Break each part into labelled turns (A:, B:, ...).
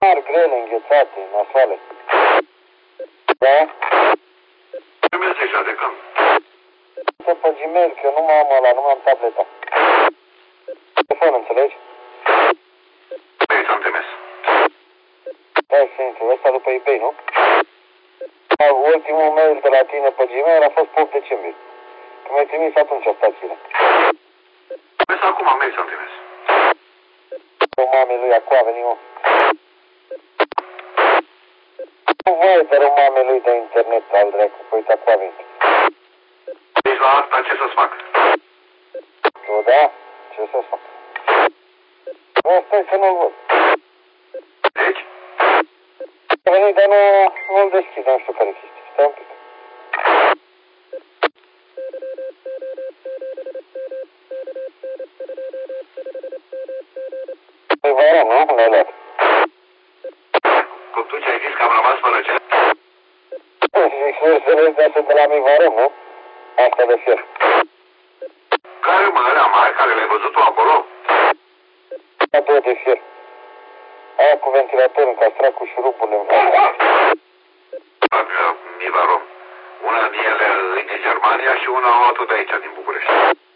A: mari, grele, înghețate, nasoale. Da?
B: Ce mi-a zis de când?
A: Pe Gmail, că eu nu am ăla, nu am tableta. Telefon, înțelegi?
B: Ei, ți-am trimis.
A: Hai să intru, ăsta după eBay, nu? Ultimul mail de la tine pe Gmail a fost pe 8 decembrie. Că mi-ai trimis atunci stațiile.
B: Vezi acum, mail ți-am trimis.
A: O mame lui, acum a venit, mă. Nu voi, dar o mame lui de internet, al dracu, că uite, acum a venit.
B: Deci la asta ce să-ți fac?
A: Tu, da? Ce să fac? Nu, stai că nu-l văd.
B: Deci?
A: A venit, dar nu-l deschid, nu știu care chestie. Stai un pic. Păi vă nu? L-ai luat.
B: Cum tu ce ai zis că am rămas fără ce?
A: Zic, să sunt de la Mivarăm, nu? Asta de fier.
B: Care mă, alea mari care le-ai văzut tu acolo?
A: A două de fier. Aia cu ventilator încastrat cu șuruburile.
B: Mivarom. Una din ele e din Germania și una o altă de aici, din București.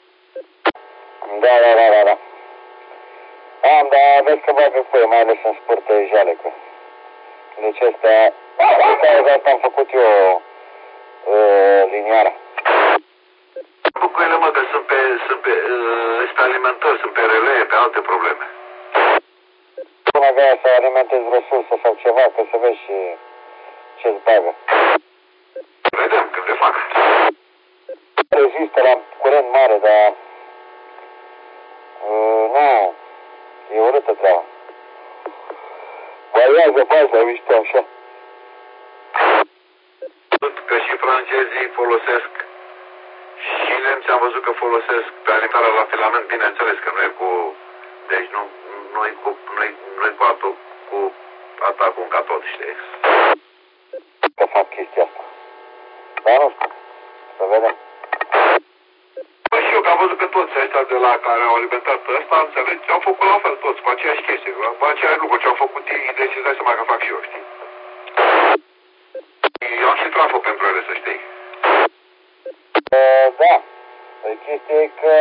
A: Da. Am, dar vezi că bagă cu ei, mai ales în spurte jalecă. Deci astea, asta am făcut eu liniara.
B: Cu ele, mă, că sunt pe alimentări, sunt pe relee, pe alte probleme.
A: Până avea să alimentezi resurse sau ceva, că să vezi ce-ți bagă.
B: Vedem când le fac.
A: Rezistă la curent mare, dar nu, e urâtă treaba. Variază faza, mișto așa.
B: Că și francezii folosesc și nemții am văzut că folosesc pe alimentarea la filament, bineînțeles că nu e cu, deci nu-i cu atacul în catod, știi?
A: Că fac chestia asta. Dar nu știu, să vedem.
B: Păi și eu că am văzut că toți ăștia de la care au alimentat ăsta, înțelegi, au făcut la fel toți, cu aceeași chestie, cu aceeași lucru ce au făcut ei, deci îți dai seama că fac și eu, știi? Eu am și trafo pentru ele, să știi.
A: Da. Păi chestia e că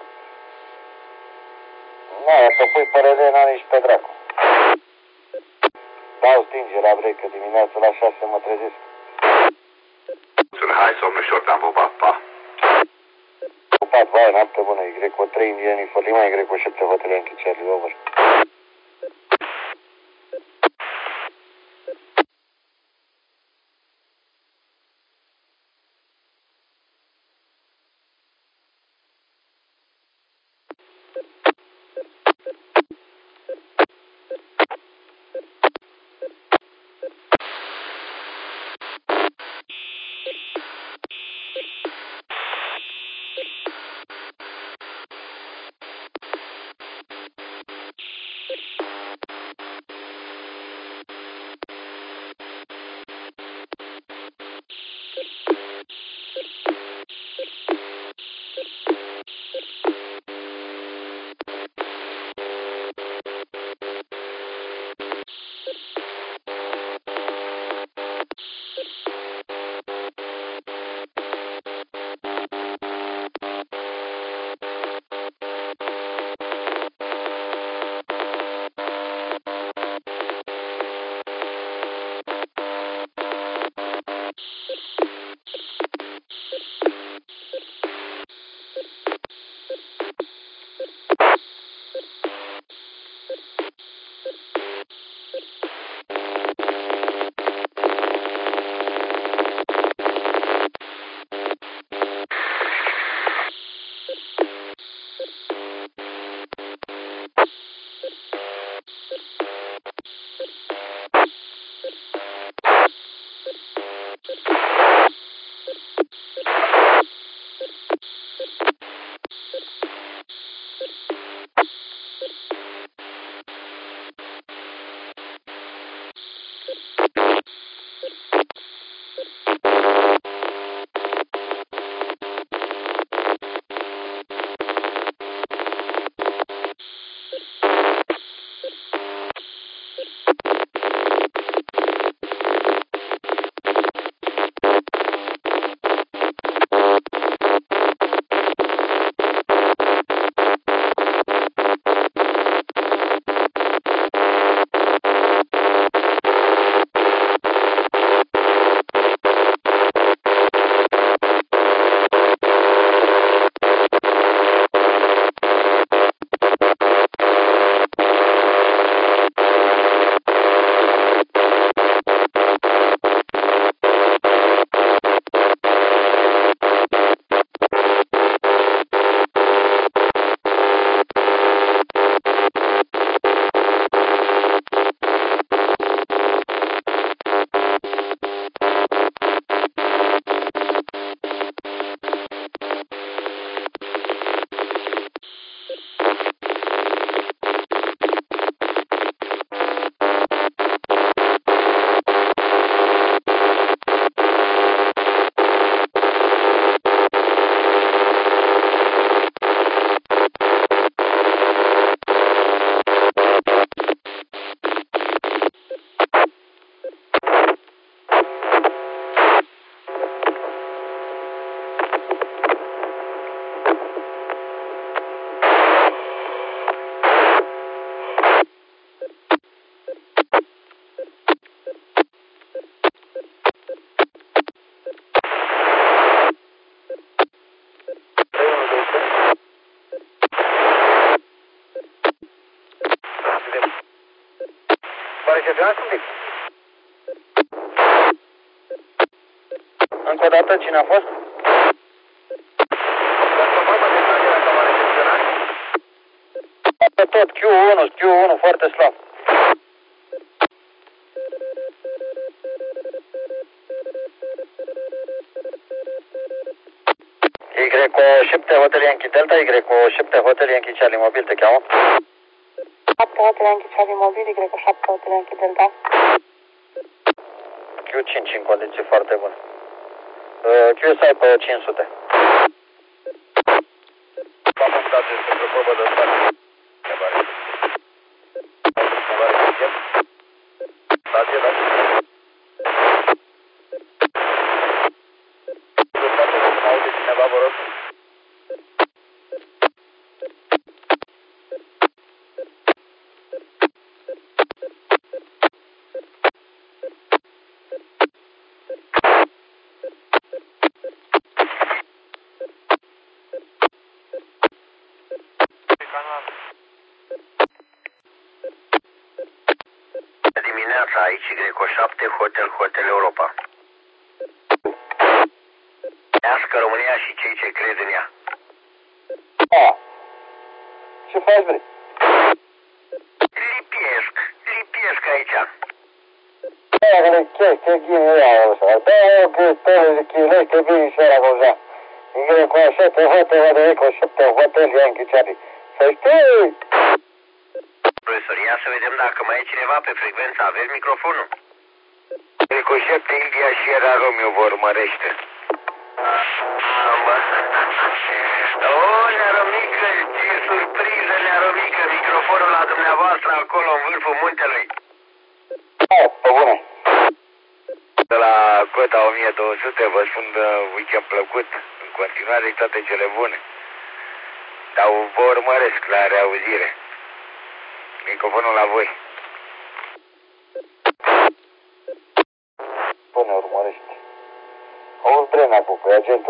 A: să pui părere n-are nici pe dracu. Dau stingerea, vrei, că dimineața la 6 mă trezesc.
B: Hai, somn ușor, te-am pupat, pa.
A: Pupat, vai, noapte bună, Y3 indieni, Folima, Y7 hotele în Charlie over. Pare recepționați un pic. Încă o dată, cine a fost?
B: Dați o probă de stage dacă m-a recepționat.
A: Pe tot, Q1 foarte slab. Y7 Hotel Yankee Delta, Y7 Hotel Yankee Charlie Mobil, te cheamă?
C: 7 Hotel Yankee Charlie Mobil, Y7 Hotel Yankee Delta.
A: Q5 în condiții foarte bune. QSI pe 500.
B: V-am punctat despre probă de stage. Stație, da? Mă aude cineva, vă rog?
A: Dimineața aici, Y7 Hotel Europa. Nească România și cei ce cred în ea. Da. Ce faci, bre? Lipiesc aici. Da, che ghini ea, așa. Da, că tăi chilește bine și ăla găuza. Y7 Hotel Yankee Charlie. Să știi! Profesor, ia să vedem dacă mai e cineva pe frecvență. Aveți microfonul? Y7 India Sierra Romeo vă urmărește. O, Nearomică, ce surpriză, Nearomică, microfonul la dumneavoastră acolo în vârful muntelui. Da, pe bune. De la cota 1200 vă spun weekend plăcut, în continuare toate cele bune. Dar vă urmăresc la reauzire. Microfonul la voi. Până urmărește. Auzi, Brena, cu agentul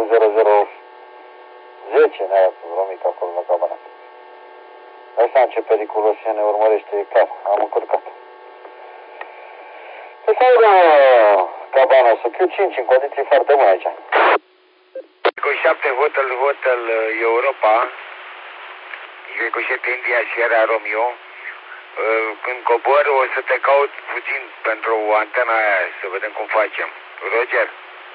A: 0010 ne-a romit acolo la cabana. Asta ce periculos și ne urmărește, e clar. Am încurcat. Păi să aibă cabana să Q5 în condiții foarte bune aici. Cu 7 Hotel Europa, cu 7 India Sierra Romeo. Când cobor o să te caut puțin pentru antena aia, să vedem cum facem. Roger?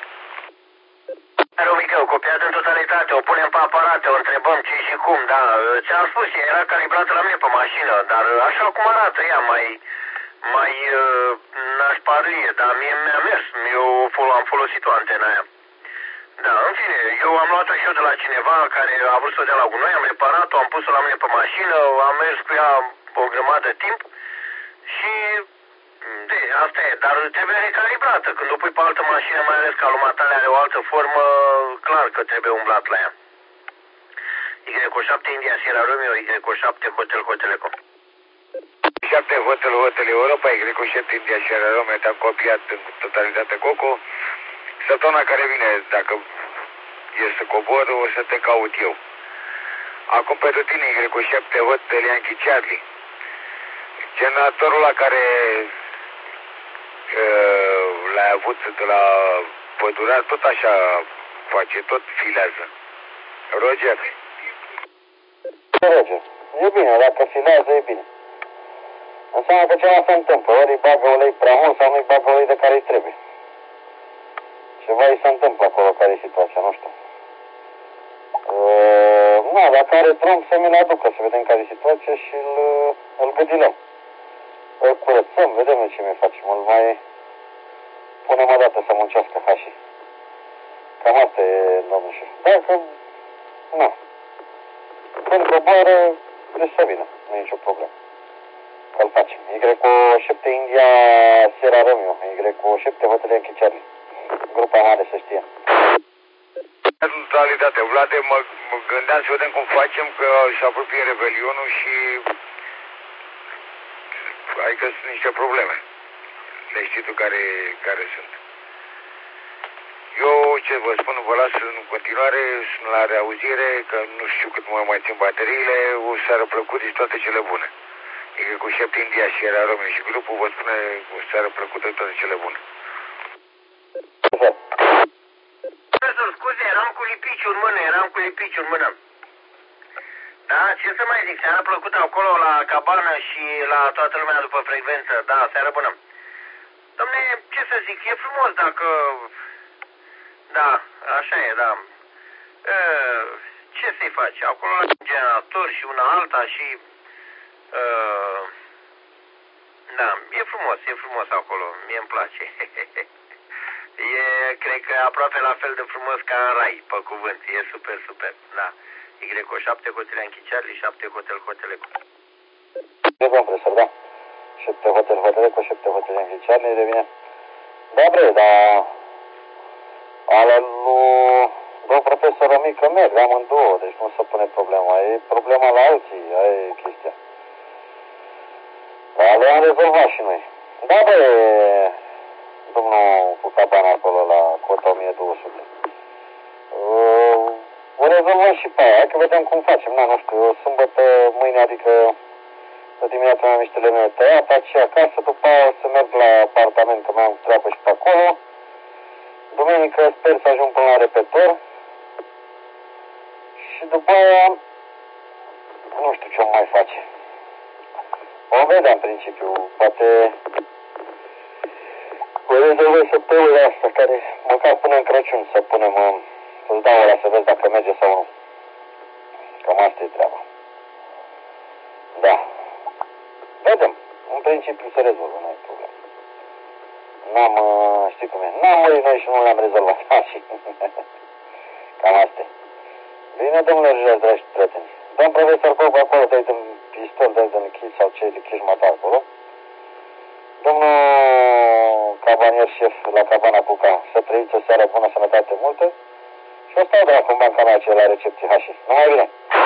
A: Romică, copiat în totalitate, o punem pe aparate, o întrebăm ce și cum, da. Ți-am spus, era calibrată la mine pe mașină, dar așa cum arată ea, mai nașparlie, dar mie mi-a mers, eu am folosit-o antena aia. Da, în fine, eu am luat-o și eu de la cineva care a vrut să o dea la gunoi, am reparat-o, am pus-o la mine pe mașină, am mers cu ea o grămadă de timp și asta e, dar trebuie recalibrată. Când o pui pe altă mașină, mai ales că alumatale are o altă formă, clar că trebuie umblat la ea. Y7 India Sierra Romeo, Y7 Hotel Eco. 7 Hotel Europa, Y7 India Sierra Romeo, te-am copiat în totalitate Coco. Săptămâna care vine, dacă e să cobor, o să te caut eu. Acum pentru tine, Y7 Hotel Yankee Charlie. Generatorul la care l-ai avut de la Pădurar, tot așa face, tot filează. Roger? Roger, e bine, dacă filează, e bine. Înseamnă că ceva se întâmplă, ori îi bagă ulei prea mult sau nu-i bagă ulei de care îi trebuie. Ceva îi se întâmplă acolo, care e situația, nu știu. Nu, dacă are drum să mi-l aducă, să vedem care e situația și îl gâdilăm. Îl curățăm, vedem ce mai facem, îl mai punem o dată să muncească hașii. Cam asta e, domnul șef. Dacă, nu. Când coboară, trebuie să vină, nu e nicio problemă. Că-l facem. Y7 India Sierra Romeo, Y7 Hotel Yankee Charlie. Grupa mare, să știe. În realitate, Vlade, mă gândeam să vedem cum facem, că se apropie Revelionul și adică sunt niște probleme. Le știi tu care sunt. Eu, ce vă spun, vă las în continuare, sunt la reauzire, că nu știu cât mai țin bateriile, o seară plăcută și toate cele bune.
D: E cu șepte India și era român și grupul vă spune o seară plăcută, toate cele bune.
A: Profesor, scuze, eram cu lipiciu în mână, Da, ce să mai zic, seara plăcută acolo la cabană și la toată lumea după frecvență, da, seară bună. Dom'le, ce să zic, e frumos dacă... Da, așa e, da. Ce să-i faci? Acolo la generator și una alta și... Da, e frumos acolo, mie îmi place. Cred că aproape la fel de frumos ca în rai, pe cuvânt, e super, da. Igreco 7 Hotel Yankee Charlie, 7 Hotel Eco.
E: Domnul profesor, da. 7 Hotel Eco, 7 Hotel Yankee Charlie, revine. Da, bre, dar... Ale lui... Domnul profesor Mică merg, amândouă, deci nu se pune problema. E problema la alții, aia e chestia. Dar le-am rezolvat și noi. Da, bă, domnul cu cabana acolo la cota 1200. O rezolvăm și pe aia, că vedem cum facem. Nu știu, sâmbătă, mâine, adică de dimineața am niște lemne tăiat, aici acasă, după aia o să merg la apartament, că mai am treabă și pe acolo. Duminică sper să ajung până la repetor. Și după aia, nu știu ce mai face. O vedea în principiu, poate o rezolvăm săptămâna asta, care măcar până în Crăciun să punem, să-ți dau ăla să vezi dacă merge sau nu. Cam asta e treaba. Da. Vedem. În principiu se rezolvă, nu e problemă. Știi cum e, n-am murit noi și nu le-am rezolvat. Cam asta e. Bine, domnule, dragi prieteni. Domn profesor Bob, acolo dai de pistol, dai de închis sau ce de chișmata acolo. Domnul cabanier șef la cabana Puca, să trăiți o seară bună, sănătate multă. Și o stau de la banca mea la recepție Hași. Numai bine!